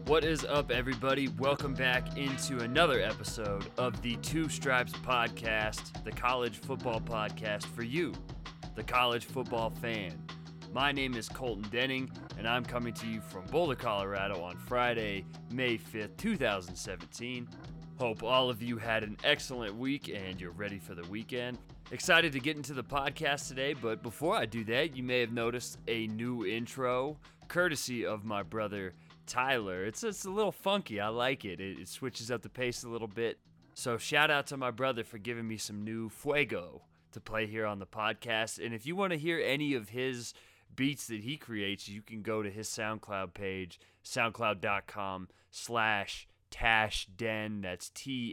What is up, everybody? Welcome back into another episode of the Two Stripes Podcast, the college football podcast for you, the college football fan. My name is Colton Denning, and I'm coming to you from Boulder, Colorado on Friday, May 5th, 2017. Hope all of you had an excellent week and you're ready for the weekend. Excited to get into the podcast today, but before I do that, you may have noticed a new intro, courtesy of my brother Tyler. It's a little funky. I like it. It switches up the pace a little bit. So shout out to my brother for giving me some new fuego to play here on the podcast. And if you want to hear any of his beats that he creates, you can go to his SoundCloud page, soundcloud.com/TashDenn. That's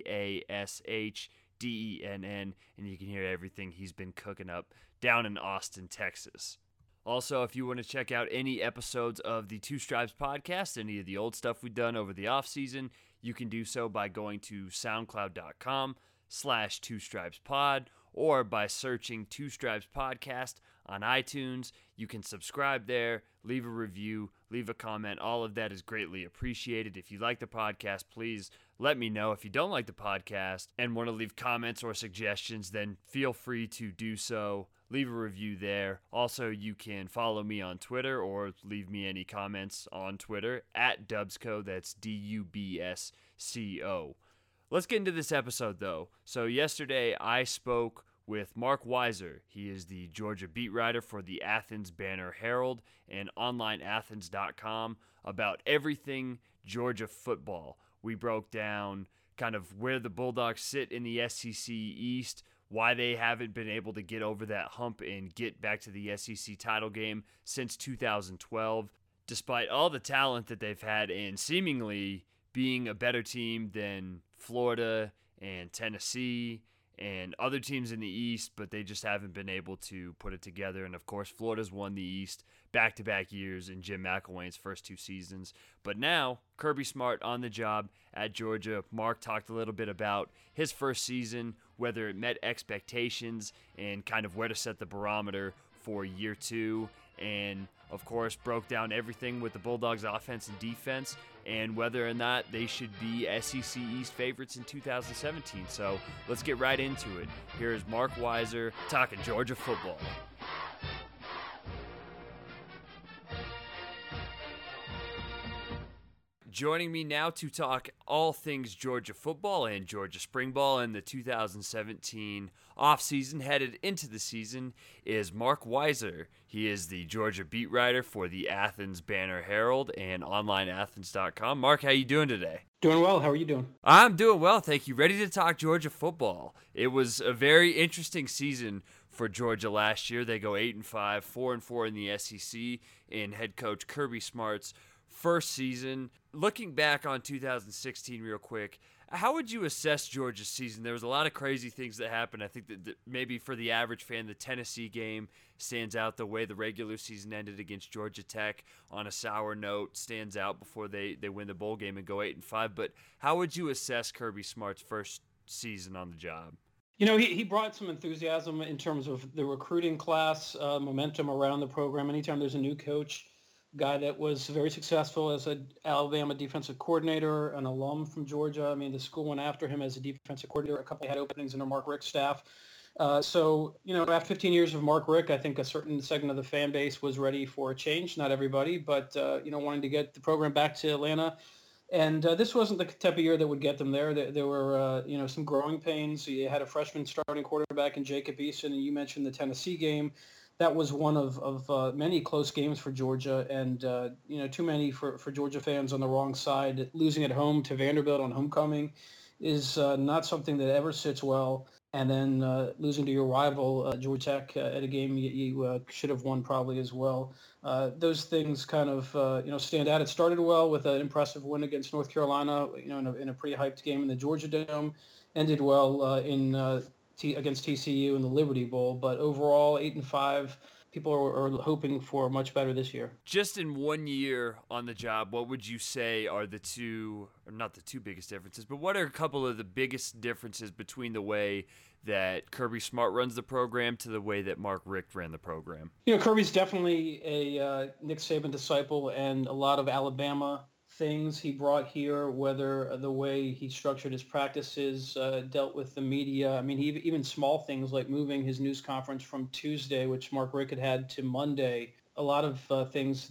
TashDenn, and you can hear everything he's been cooking up down in Austin, Texas. Also, if you want to check out any episodes of the Two Stripes podcast, any of the old stuff we've done over the offseason, you can do so by going to soundcloud.com/TwoStripesPod or by searching Two Stripes Podcast on iTunes. You can subscribe there, leave a review, leave a comment. All of that is greatly appreciated. If you like the podcast, please let me know. If you don't like the podcast and want to leave comments or suggestions, then feel free to do so. Leave a review there. Also, you can follow me on Twitter or leave me any comments on Twitter at Dubsco. That's DUBSCO. Let's get into this episode, though. So yesterday, I spoke with Mark Weiser. He is the Georgia beat writer for the Athens Banner Herald and OnlineAthens.com about everything Georgia football. We broke down kind of where the Bulldogs sit in the SEC East, why they haven't been able to get over that hump and get back to the SEC title game since 2012, despite all the talent that they've had and seemingly being a better team than Florida and Tennessee and other teams in the East, but they just haven't been able to put it together. And, of course, Florida's won the East back-to-back years in Jim McElwain's first two seasons. But now, Kirby Smart on the job at Georgia. Mark talked a little bit about his first season, whether it met expectations, and kind of where to set the barometer for year two. And, of course, broke down everything with the Bulldogs' offense and defense and whether or not they should be SEC East favorites in 2017. So let's get right into it. Here is Mark Weiser talking Georgia football. Joining me now to talk all things Georgia football and Georgia spring ball in the 2017 offseason headed into the season is Mark Weiser. He is the Georgia beat writer for the Athens Banner Herald and OnlineAthens.com. Mark, how you doing today? Doing well. How are you doing? I'm doing well, thank you. Ready to talk Georgia football. It was a very interesting season for Georgia last year. They go 8-5, 4-4 in the SEC in head coach Kirby Smart's first season. Looking back on 2016 real quick, how would you assess Georgia's season? There was a lot of crazy things that happened. I think that maybe for the average fan, the Tennessee game stands out. The way the regular season ended against Georgia Tech on a sour note stands out before they win the bowl game and go 8-5. But how would you assess Kirby Smart's first season on the job? You know, he brought some enthusiasm in terms of the recruiting class, momentum around the program. Anytime there's a new coach, guy that was very successful as an Alabama defensive coordinator, an alum from Georgia. I mean, the school went after him as a defensive coordinator. A couple had openings under Mark Richt's staff. So, you know, after 15 years of Mark Richt, I think a certain segment of the fan base was ready for a change. Not everybody, but, wanting to get the program back to Atlanta. And this wasn't the type of year that would get them there. There were, some growing pains. You had a freshman starting quarterback in Jacob Eason, and you mentioned the Tennessee game. That was one of many close games for Georgia, and too many for Georgia fans on the wrong side. Losing at home to Vanderbilt on homecoming is not something that ever sits well. And then losing to your rival, Georgia Tech, at a game you should have won probably as well. Those things kind of stand out. It started well with an impressive win against North Carolina, in a pretty hyped game in the Georgia Dome. Ended well against TCU in the Liberty Bowl, but overall 8-5. People are hoping for much better this year. Just in 1 year on the job, what would you say are the two, or not the two biggest differences, but what are a couple of the biggest differences between the way that Kirby Smart runs the program to the way that Mark Richt ran the program? Kirby's definitely a Nick Saban disciple, and a lot of Alabama things he brought here, whether the way he structured his practices, dealt with the media. I mean, even small things like moving his news conference from Tuesday, which Mark Rick had to Monday. A lot of things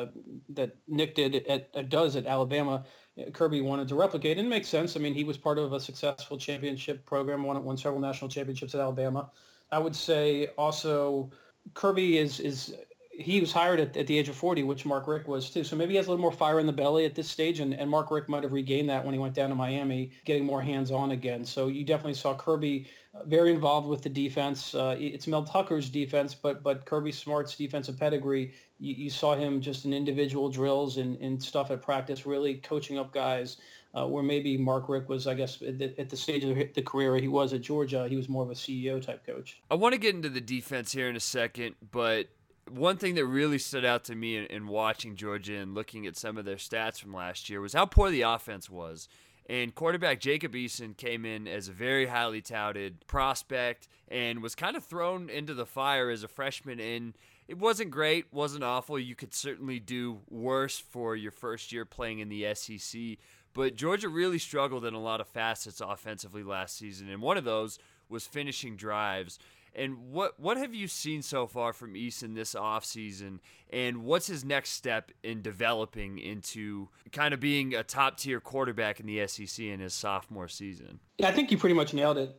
that Nick does at Alabama, Kirby wanted to replicate, and it makes sense. I mean, he was part of a successful championship program, won several national championships at Alabama. I would say also Kirby is he was hired at the age of 40, which Mark Rick was too. So maybe he has a little more fire in the belly at this stage, and Mark Rick might have regained that when he went down to Miami, getting more hands-on again. So you definitely saw Kirby very involved with the defense. It's Mel Tucker's defense, but Kirby Smart's defensive pedigree, you saw him just in individual drills and stuff at practice, really coaching up guys. Where maybe Mark Rick was, I guess, at the stage of the career he was at Georgia, he was more of a CEO type coach. I want to get into the defense here in a second, but one thing that really stood out to me in watching Georgia and looking at some of their stats from last year was how poor the offense was. And quarterback Jacob Eason came in as a very highly touted prospect and was kind of thrown into the fire as a freshman. And it wasn't great, wasn't awful. You could certainly do worse for your first year playing in the SEC. But Georgia really struggled in a lot of facets offensively last season. And one of those was finishing drives. And what have you seen so far from Eason this offseason, and what's his next step in developing into kind of being a top-tier quarterback in the SEC in his sophomore season? Yeah, I think you pretty much nailed it.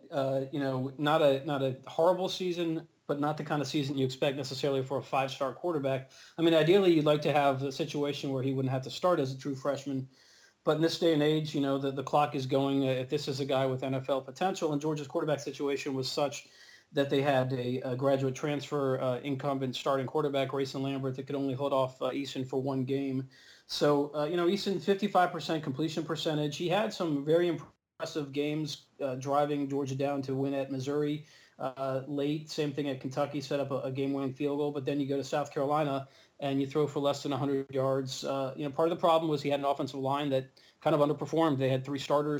Not a horrible season, but not the kind of season you expect necessarily for a five-star quarterback. I mean, ideally, you'd like to have a situation where he wouldn't have to start as a true freshman. But in this day and age, the clock is going. If this is a guy with NFL potential, and Georgia's quarterback situation was such that they had a graduate transfer incumbent starting quarterback, Grayson Lambert, that could only hold off Eason for one game. So, Eason, 55% completion percentage. He had some very impressive games driving Georgia down to win at Missouri late. Same thing at Kentucky, set up a game-winning field goal. But then you go to South Carolina and you throw for less than 100 yards. Part of the problem was he had an offensive line that kind of underperformed. They had three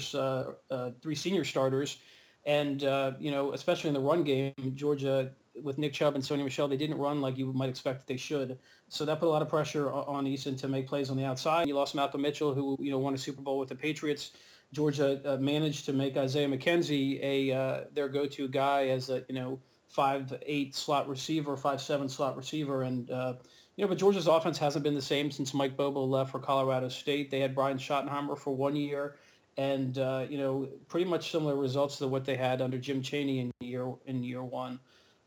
senior starters. And, especially in the run game, Georgia, with Nick Chubb and Sony Michel, they didn't run like you might expect that they should. So that put a lot of pressure on Eason to make plays on the outside. You lost Malcolm Mitchell, who, won a Super Bowl with the Patriots. Georgia managed to make Isaiah McKenzie their go-to guy as a, 5'8" slot receiver, 5'7" slot receiver. And, but Georgia's offense hasn't been the same since Mike Bobo left for Colorado State. They had Brian Schottenheimer for 1 year. And, pretty much similar results to what they had under Jim Chaney in year one.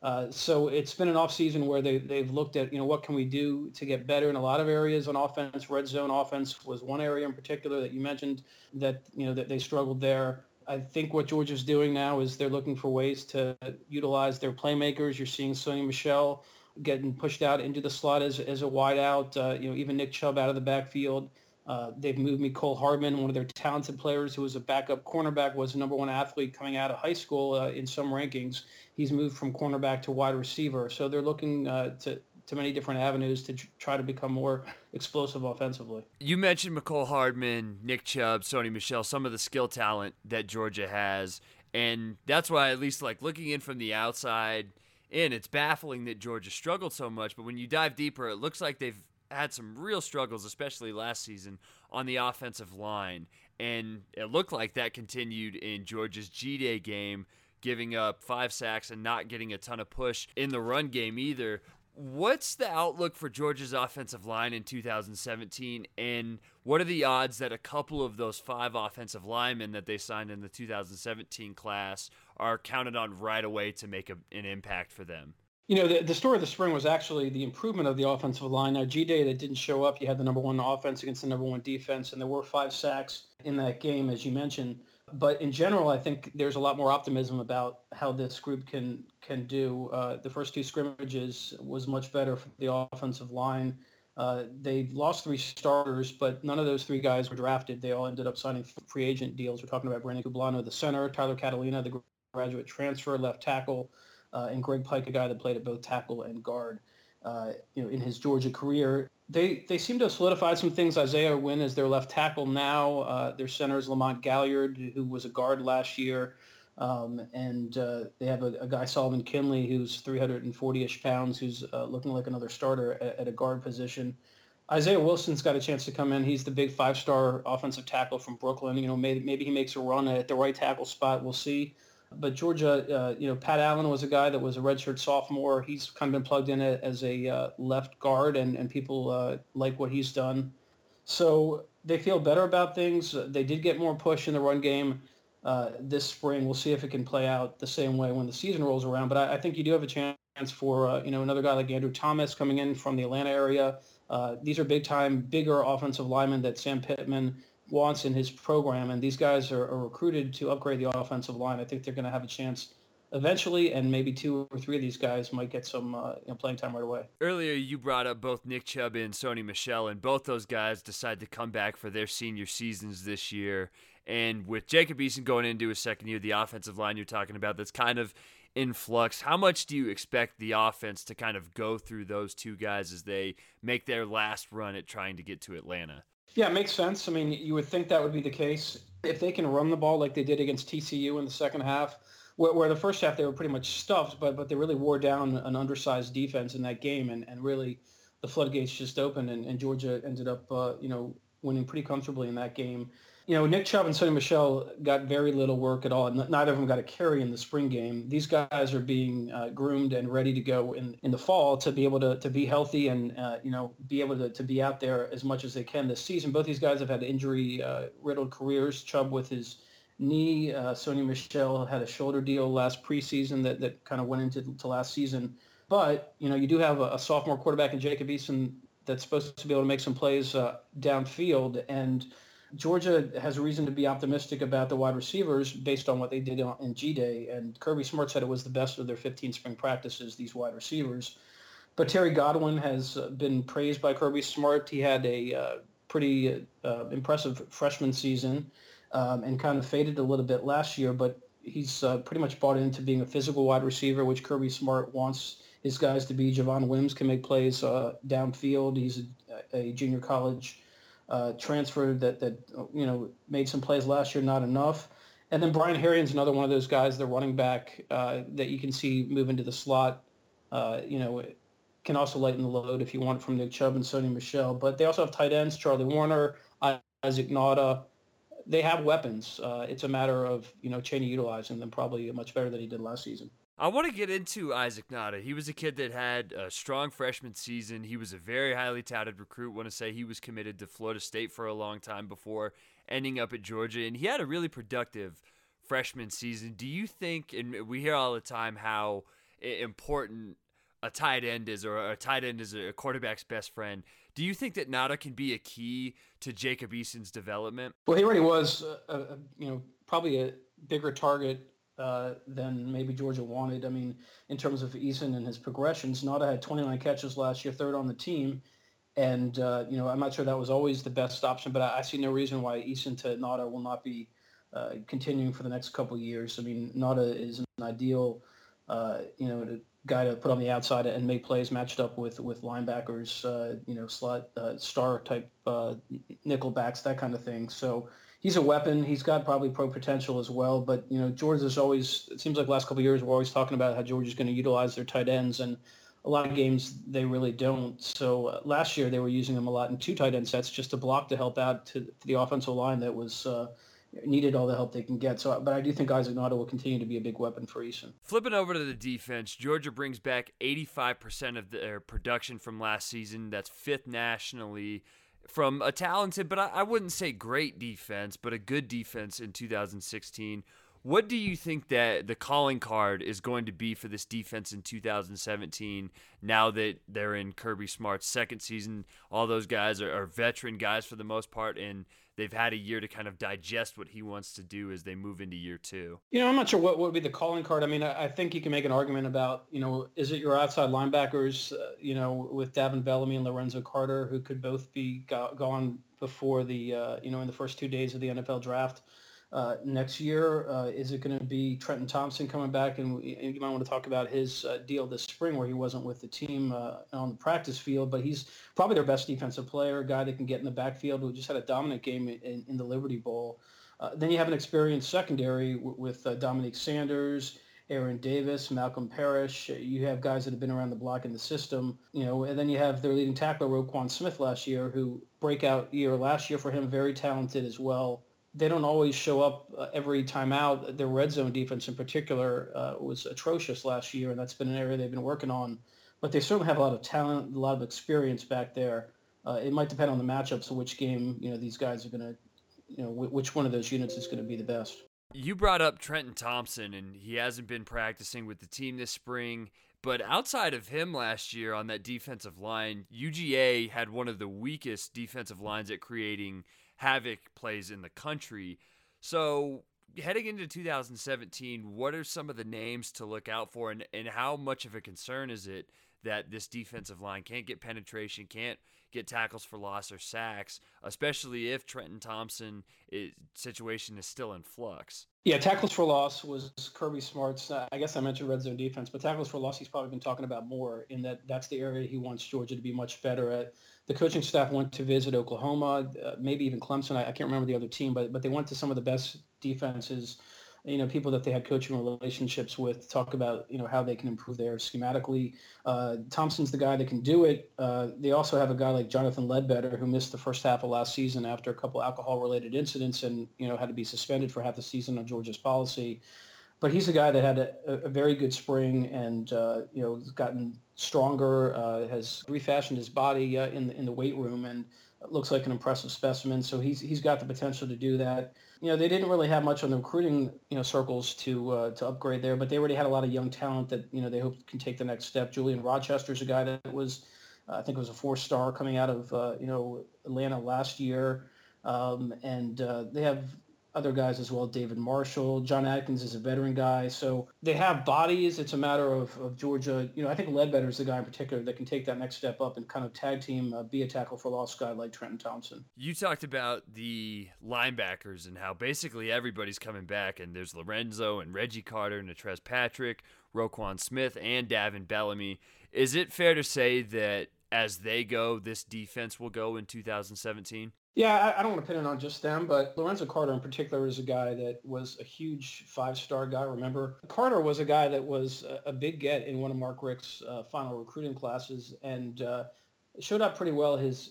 So it's been an offseason where they've looked at, what can we do to get better in a lot of areas on offense. Red zone offense was one area in particular that you mentioned that they struggled there. I think what Georgia's doing now is they're looking for ways to utilize their playmakers. You're seeing Sony Michel getting pushed out into the slot as a wide out, even Nick Chubb out of the backfield. They've moved Mecole Hardman, one of their talented players who was a backup cornerback, was the number one athlete coming out of high school in some rankings. He's moved from cornerback to wide receiver. So they're looking to many different avenues to try to become more explosive offensively. You mentioned Mecole Hardman, Nick Chubb, Sony Michel, some of the skill talent that Georgia has. And that's why, at least like looking in from the outside in, it's baffling that Georgia struggled so much. But when you dive deeper, it looks like they've had some real struggles, especially last season, on the offensive line. And it looked like that continued in Georgia's G-Day game, giving up 5 sacks and not getting a ton of push in the run game either. What's the outlook for Georgia's offensive line in 2017, and what are the odds that a couple of those 5 offensive linemen that they signed in the 2017 class are counted on right away to make an impact for them? The story of the spring was actually the improvement of the offensive line. Now, G-Day, that didn't show up. You had the number one offense against the number one defense, and there were 5 sacks in that game, as you mentioned. But in general, I think there's a lot more optimism about how this group can do. The first 2 scrimmages was much better for the offensive line. They lost 3 starters, but none of those 3 guys were drafted. They all ended up signing free agent deals. We're talking about Brandon Cublano, the center, Tyler Catalina, the graduate transfer, left tackle, and Greg Pike, a guy that played at both tackle and guard, in his Georgia career. They seem to have solidified some things. Isaiah Wynn is their left tackle now. Their center is Lamont Galliard, who was a guard last year. And they have a guy, Solomon Kinley, who's 340-ish pounds, who's looking like another starter at a guard position. Isaiah Wilson's got a chance to come in. He's the big five-star offensive tackle from Brooklyn. Maybe he makes a run at the right tackle spot. We'll see. But Georgia, Pat Allen was a guy that was a redshirt sophomore. He's kind of been plugged in as a left guard, and people like what he's done. So they feel better about things. They did get more push in the run game this spring. We'll see if it can play out the same way when the season rolls around. But I think you do have a chance for another guy like Andrew Thomas coming in from the Atlanta area. These are big-time, bigger offensive linemen that Sam Pittman wants in his program, and these guys are recruited to upgrade the offensive line. I think they're going to have a chance eventually, and maybe 2 or 3 of these guys might get some playing time right away. Earlier, you brought up both Nick Chubb and Sony Michel, and both those guys decided to come back for their senior seasons this year. And with Jacob Eason going into his second year, the offensive line you're talking about that's kind of in flux, how much do you expect the offense to kind of go through those two guys as they make their last run at trying to get to Atlanta? Yeah, it makes sense. I mean, you would think that would be the case. If they can run the ball like they did against TCU in the second half, where the first half they were pretty much stuffed, but they really wore down an undersized defense in that game, and really the floodgates just opened, and Georgia ended up, winning pretty comfortably in that game. Nick Chubb and Sony Michel got very little work at all. Neither of them got a carry in the spring game. These guys are being groomed and ready to go in the fall to be able to be healthy and, be able to be out there as much as they can this season. Both these guys have had injury-riddled careers. Chubb with his knee. Sony Michel had a shoulder deal last preseason that kind of went into last season. But, you do have a sophomore quarterback in Jacob Eason that's supposed to be able to make some plays downfield, and Georgia has a reason to be optimistic about the wide receivers based on what they did in G-Day, and Kirby Smart said it was the best of their 15 spring practices, these wide receivers. But Terry Godwin has been praised by Kirby Smart. He had a pretty impressive freshman season and kind of faded a little bit last year, but he's pretty much bought into being a physical wide receiver, which Kirby Smart wants his guys to be. Javon Wims can make plays downfield. He's a junior college transfer that made some plays last year, not enough. And then Brian Herrion's another one of those guys, the running back that you can see move into the slot. Can also lighten the load if you want from Nick Chubb and Sony Michel. But they also have tight ends, Charlie Warner, Isaac Nauta. They have weapons. It's a matter of Chaney utilizing them probably much better than he did last season. I want to get into Isaac Nauta. He was a kid that had a strong freshman season. He was a very highly touted recruit. I want to say he was committed to Florida State for a long time before ending up at Georgia, and he had a really productive freshman season. Do you think, and we hear all the time how important a tight end is, or a tight end is a quarterback's best friend. Do you think that Nauta can be a key to Jacob Eason's development? Well, he already was, probably a bigger target than maybe Georgia wanted. I mean, in terms of Eason and his progressions, Nauta had 29 catches last year, third on the team. And, I'm not sure that was always the best option, but I see no reason why Eason to Nauta will not be continuing for the next couple of years. I mean, Nauta is an ideal, guy to put on the outside and make plays matched up with linebackers, slot star type nickel backs, that kind of thing. So he's a weapon. He's got probably pro potential as well. But, Georgia's always, it seems like the last couple of years, we're always talking about how Georgia's going to utilize their tight ends. And a lot of games they really don't. So last year they were using them a lot in 2 tight end sets just to block to help out to the offensive line that was needed all the help they can get. So, but I do think Isaac Nauta will continue to be a big weapon for Eason. Flipping over to the defense, Georgia brings back 85% of their production from last season. That's 5th nationally from a talented, but I wouldn't say great defense, but a good defense in 2016. What do you think that the calling card is going to be for this defense in 2017 now that they're in Kirby Smart's second season? All those guys are veteran guys for the most part, and they've had a year to kind of digest what he wants to do as they move into year 2. I'm not sure what would be the calling card. I mean, I think you can make an argument about, is it your outside linebackers, with Davin Bellamy and Lorenzo Carter, who could both be gone before the, in the first 2 days of the NFL draft next year? Is it going to be Trenton Thompson coming back? And you might want to talk about his deal this spring where he wasn't with the team on the practice field, but he's probably their best defensive player, a guy that can get in the backfield, who just had a dominant game in the Liberty Bowl. Then you have an experienced secondary with Dominique Sanders Aaron Davis, Malcolm Parrish. You have guys that have been around the block in the system, and then you have their leading tackler, Roquan Smith, last year, who breakout year last year for him, very talented as well. They don't always show up every time out. Their red zone defense in particular was atrocious last year, and that's been an area they've been working on. But they certainly have a lot of talent, a lot of experience back there. It might depend on the matchups of which game, these guys are going to, which one of those units is going to be the best. You brought up Trenton Thompson, and he hasn't been practicing with the team this spring. But outside of him last year on that defensive line, UGA had one of the weakest defensive lines at creating havoc plays in the country. So heading into 2017, what are some of the names to look out for, and how much of a concern is it that this defensive line can't get penetration, can't get tackles for loss or sacks, especially if Trenton Thompson's situation is still in flux? Yeah, tackles for loss was Kirby Smart's, I guess I mentioned red zone defense, but tackles for loss he's probably been talking about more, in that's the area he wants Georgia to be much better at. The coaching staff went to visit Oklahoma, maybe even Clemson. I can't remember the other team, but they went to some of the best defenses, people that they had coaching relationships with, talk about, how they can improve there schematically. Thompson's the guy that can do it. They also have a guy like Jonathan Ledbetter, who missed the first half of last season after a couple alcohol-related incidents and, had to be suspended for half the season on Georgia's policy. But he's a guy that had a very good spring and, has gotten stronger, has refashioned his body in the weight room, and looks like an impressive specimen. So he's got the potential to do that. They didn't really have much on the recruiting, circles to upgrade there, but they already had a lot of young talent that, they hope can take the next step. Julian Rochester's a guy that was, I think was a 4-star coming out of, Atlanta last year. And they have other guys as well, David Marshall. John Atkins is a veteran guy. So they have bodies. It's a matter of Georgia. I think Ledbetter is the guy in particular that can take that next step up and kind of tag team, be a tackle for loss guy like Trenton Thompson. You talked about the linebackers and how basically everybody's coming back, and there's Lorenzo and Reggie Carter, Natrez Patrick, Roquan Smith, and Davin Bellamy. Is it fair to say that as they go, this defense will go in 2017? Yeah, I don't want to pin it on just them, but Lorenzo Carter in particular is a guy that was a huge 5-star guy, remember? Carter was a guy that was a big get in one of Mark Richt's final recruiting classes, and showed up pretty well his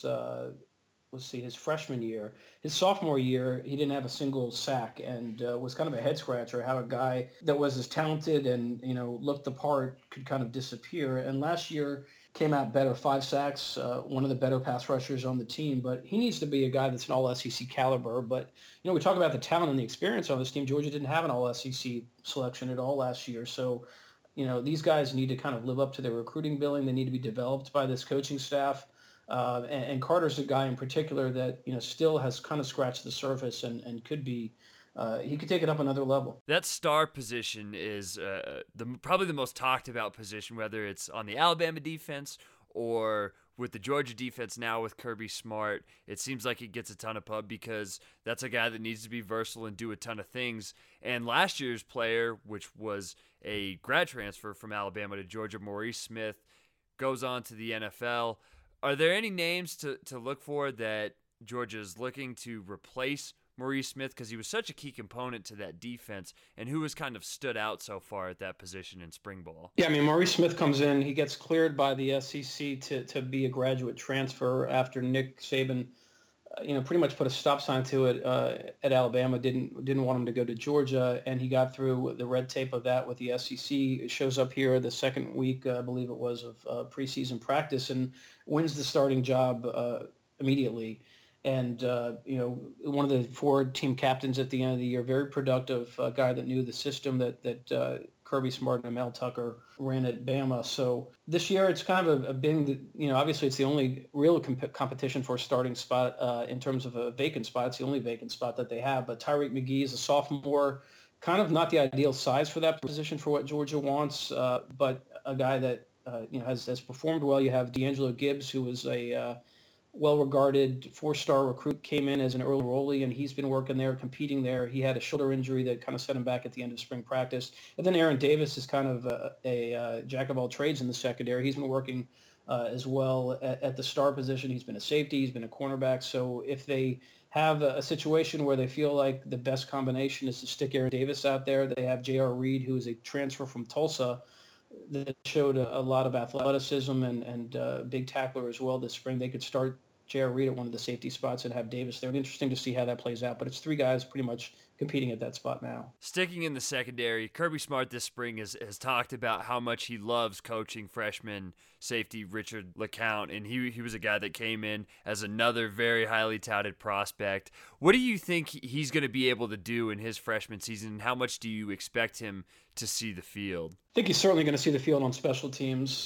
freshman year. His sophomore year, he didn't have a single sack, and was kind of a head-scratcher how a guy that was as talented and, looked the part could kind of disappear. And last year came out better, 5 sacks, one of the better pass rushers on the team. But he needs to be a guy that's an all-SEC caliber. But, we talk about the talent and the experience on this team. Georgia didn't have an all-SEC selection at all last year. So, these guys need to kind of live up to their recruiting billing. They need to be developed by this coaching staff. And Carter's a guy in particular that, still has kind of scratched the surface and could be, he could take it up another level. That star position is probably the most talked about position, whether it's on the Alabama defense or with the Georgia defense now with Kirby Smart. It seems like he gets a ton of pub because that's a guy that needs to be versatile and do a ton of things. And last year's player, which was a grad transfer from Alabama to Georgia, Maurice Smith, goes on to the NFL. Are there any names to look for that Georgia is looking to replace Maurice Smith, because he was such a key component to that defense, and who has kind of stood out so far at that position in spring ball? Yeah, Maurice Smith comes in. He gets cleared by the SEC to be a graduate transfer after Nick Saban, pretty much put a stop sign to it at Alabama. Didn't want him to go to Georgia, and he got through the red tape of that with the SEC. It shows up here the second week, I believe it was, of preseason practice, and wins the starting job immediately. And, one of the 4 team captains at the end of the year, very productive guy that knew the system that Kirby Smart and Mel Tucker ran at Bama. So this year it's kind of a big, obviously it's the only real competition for a starting spot in terms of a vacant spot. It's the only vacant spot that they have. But Tyreek McGee is a sophomore, kind of not the ideal size for that position for what Georgia wants, but a guy that, has performed well. You have D'Angelo Gibbs, who was a well-regarded 4-star recruit, came in as an early enrollee, and he's been working there, competing there. He had a shoulder injury that kind of set him back at the end of spring practice. And then Aaron Davis is kind of a jack of all trades in the secondary. He's been working as well at the star position. He's been a safety. He's been a cornerback. So if they have a situation where they feel like the best combination is to stick Aaron Davis out there. They have J.R. Reed, who is a transfer from Tulsa that showed a lot of athleticism and big tackler as well this spring. They could start J.R. Reed at one of the safety spots and have Davis there. It'd be interesting to see how that plays out, but it's three guys pretty much competing at that spot now. Sticking in the secondary, Kirby Smart this spring has talked about how much he loves coaching freshman safety Richard LeCounte, and he was a guy that came in as another very highly touted prospect. What do you think he's going to be able to do in his freshman season, and how much do you expect him to see the field? I think he's certainly going to see the field on special teams.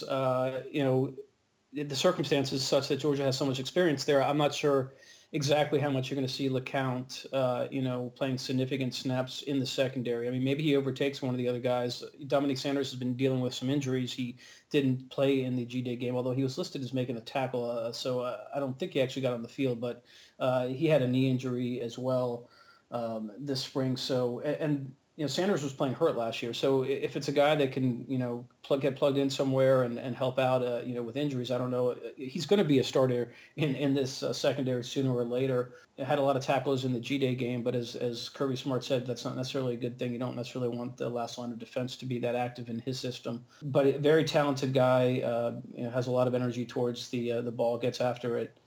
The circumstances such that Georgia has so much experience there. I'm not sure exactly how much you're going to see LeCounte, playing significant snaps in the secondary. I mean, maybe he overtakes one of the other guys. Dominique Sanders has been dealing with some injuries. He didn't play in the G-Day game, although he was listed as making a tackle. So I don't think he actually got on the field, but he had a knee injury as well this spring. So, and Sanders was playing hurt last year. So if it's a guy that can, get plugged in somewhere and help out, with injuries, I don't know. He's going to be a starter in this secondary sooner or later. It had a lot of tackles in the G-Day game, but as Kirby Smart said, that's not necessarily a good thing. You don't necessarily want the last line of defense to be that active in his system. But a very talented guy, has a lot of energy towards the ball, gets after it.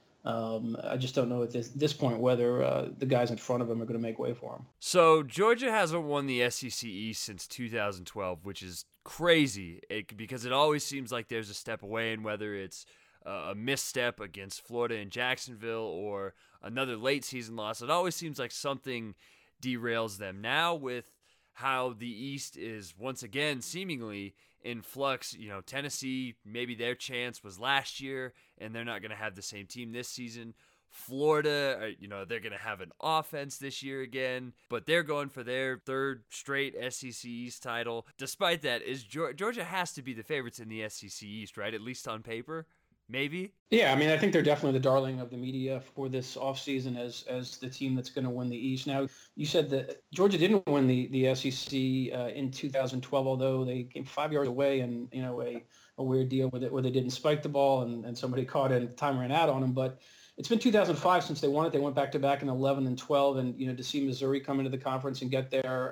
I just don't know at this point whether the guys in front of him are going to make way for him. So Georgia hasn't won the SEC East since 2012, which is crazy because it always seems like there's a step away, and whether it's a misstep against Florida and Jacksonville or another late season loss, it always seems like something derails them. Now with how the East is once again seemingly in flux, Tennessee, maybe their chance was last year and they're not going to have the same team this season. Florida, they're going to have an offense this year again, but they're going for their third straight SEC East title. Despite that, Georgia has to be the favorites in the SEC East, right? At least on paper. Maybe? Yeah, I mean, I think they're definitely the darling of the media for this offseason as the team that's going to win the East. Now, you said that Georgia didn't win the SEC in 2012, although they came 5 yards away and, a weird deal with it where they didn't spike the ball and somebody caught it and time ran out on them. But it's been 2005 since they won it. They went back-to-back in 11 and 12. And, to see Missouri come into the conference and get there,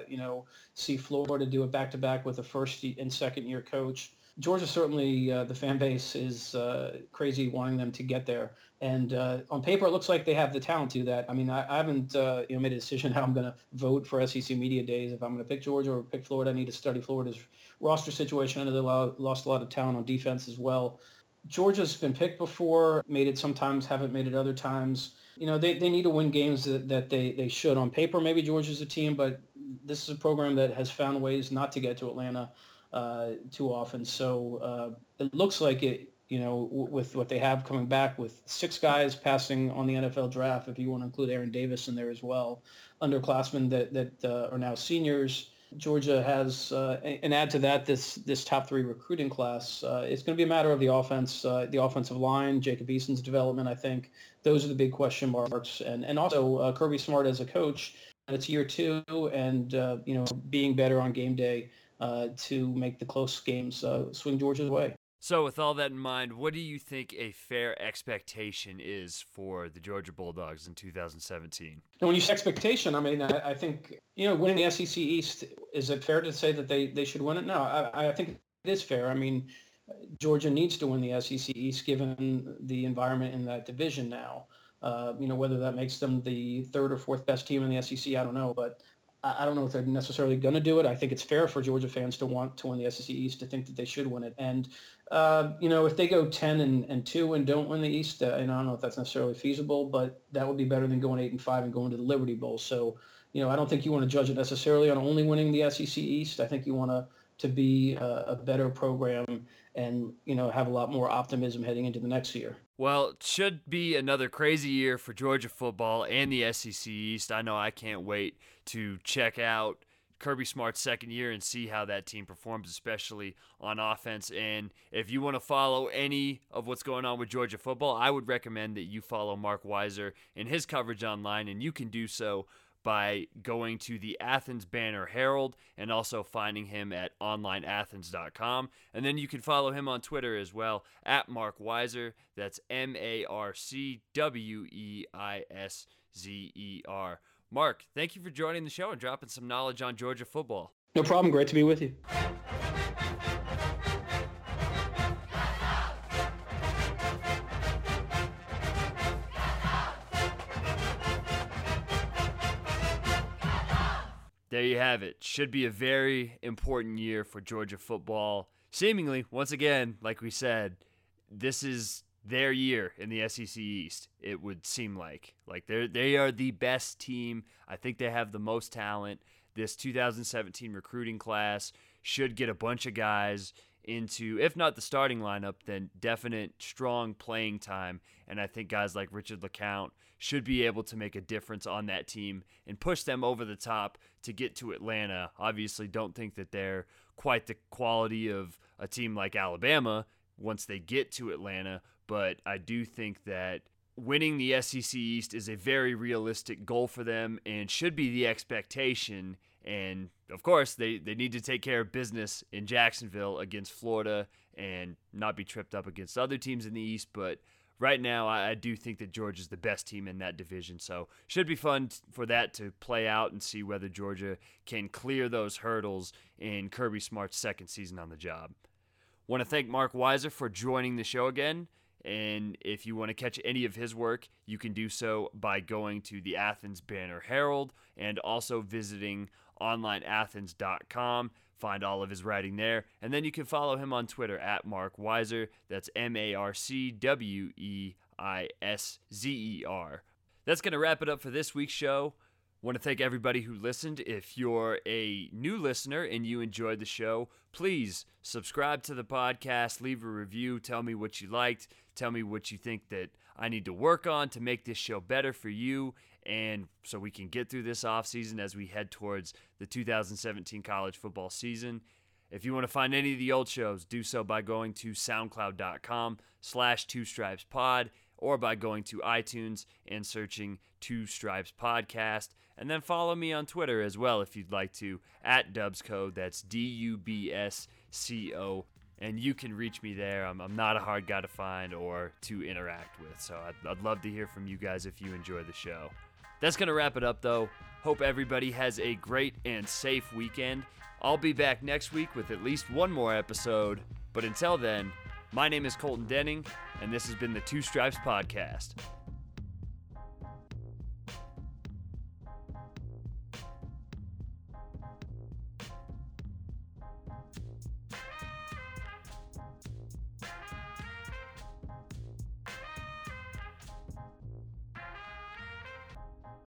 see Florida do it back-to-back with a first and second-year coach. Georgia certainly, the fan base is crazy wanting them to get there. And on paper, it looks like they have the talent to do that. I mean, I haven't made a decision how I'm going to vote for SEC Media Days. If I'm going to pick Georgia or pick Florida, I need to study Florida's roster situation. I know they lost a lot of talent on defense as well. Georgia's been picked before, made it sometimes, haven't made it other times. They need to win games that they should. On paper, maybe Georgia's a team, but this is a program that has found ways not to get to Atlanta too often. So it looks like it, with what they have coming back with 6 guys passing on the NFL draft, if you want to include Aaron Davis in there as well, underclassmen that are now seniors. Georgia has, and add to that this top 3 recruiting class. It's going to be a matter of the offense, the offensive line, Jacob Eason's development. I think those are the big question marks, and also Kirby Smart as a coach. It's year 2, and being better on game day to make the close games swing Georgia's way. So with all that in mind, what do you think a fair expectation is for the Georgia Bulldogs in 2017? And when you say expectation, I mean, I think, winning the SEC East, is it fair to say that they should win it? No, I think it is fair. I mean, Georgia needs to win the SEC East given the environment in that division now. Whether that makes them the 3rd or 4th best team in the SEC, I don't know, but I don't know if they're necessarily going to do it. I think it's fair for Georgia fans to want to win the SEC East, to think that they should win it. And, if they go 10-2 and don't win the East, I don't know if that's necessarily feasible, but that would be better than going 8-5 and going to the Liberty Bowl. So, I don't think you want to judge it necessarily on only winning the SEC East. I think you want to be a better program and, have a lot more optimism heading into the next year. Well, it should be another crazy year for Georgia football and the SEC East. I know I can't wait to check out Kirby Smart's second year and see how that team performs, especially on offense. And if you want to follow any of what's going on with Georgia football, I would recommend that you follow Mark Weiser and his coverage online, and you can do so by going to the Athens Banner Herald and also finding him at onlineathens.com. And then you can follow him on Twitter as well, at Mark Weiser. That's MarcWeiser. Mark, thank you for joining the show and dropping some knowledge on Georgia football. No problem. Great to be with you. There you have it. Should be a very important year for Georgia football. Seemingly, once again, like we said, this is their year in the SEC East, it would seem like. They are the best team. I think they have the most talent. This 2017 recruiting class should get a bunch of guys into, if not the starting lineup, then definite strong playing time. And I think guys like Richard LeCounte should be able to make a difference on that team and push them over the top to get to Atlanta. Obviously, don't think that they're quite the quality of a team like Alabama once they get to Atlanta, but I do think that winning the SEC East is a very realistic goal for them and should be the expectation. And, of course, they need to take care of business in Jacksonville against Florida and not be tripped up against other teams in the East. But right now, I do think that Georgia's the best team in that division. So should be fun for that to play out and see whether Georgia can clear those hurdles in Kirby Smart's second season on the job. Want to thank Mark Weiser for joining the show again. And if you want to catch any of his work, you can do so by going to the Athens Banner Herald and also visiting onlineathens.com. Find all of his writing there. And then you can follow him on Twitter at Mark Weiser. That's MarcWeiser. That's going to wrap it up for this week's show. Want to thank everybody who listened. If you're a new listener and you enjoyed the show, please subscribe to the podcast, leave a review, tell me what you liked, tell me what you think that I need to work on to make this show better for you, and so we can get through this offseason as we head towards the 2017 college football season. If you want to find any of the old shows, do so by going to soundcloud.com/2stripespod or by going to iTunes and searching Two Stripes Podcast. And then follow me on Twitter as well if you'd like to, at Dubsco. That's DUBSCO. And you can reach me there. I'm not a hard guy to find or to interact with. So I'd love to hear from you guys if you enjoy the show. That's going to wrap it up, though. Hope everybody has a great and safe weekend. I'll be back next week with at least one more episode. But until then, my name is Colton Denning, and this has been the Two Stripes Podcast.